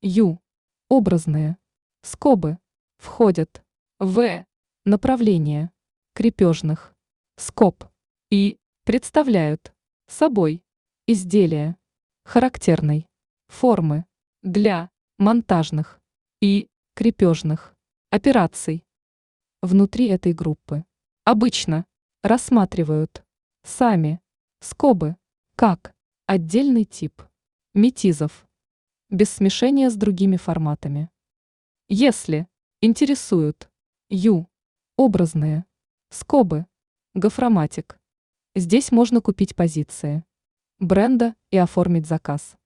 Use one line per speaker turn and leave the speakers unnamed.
Ю. Образные. Скобы. Входят. В. Направление. Крепежных. Скоб. И. Представляют. Собой. Изделия. Характерной. Формы. Для. Монтажных. И. Крепежных. Операций. Внутри этой группы. Обычно. Рассматривают. Сами. Скобы. Как. Отдельный тип. Метизов. Без смешения с другими форматами. Если. Интересуют. Ю. Образные. Скобы. Гофроматик. Здесь можно купить позиции бренда и оформить заказ.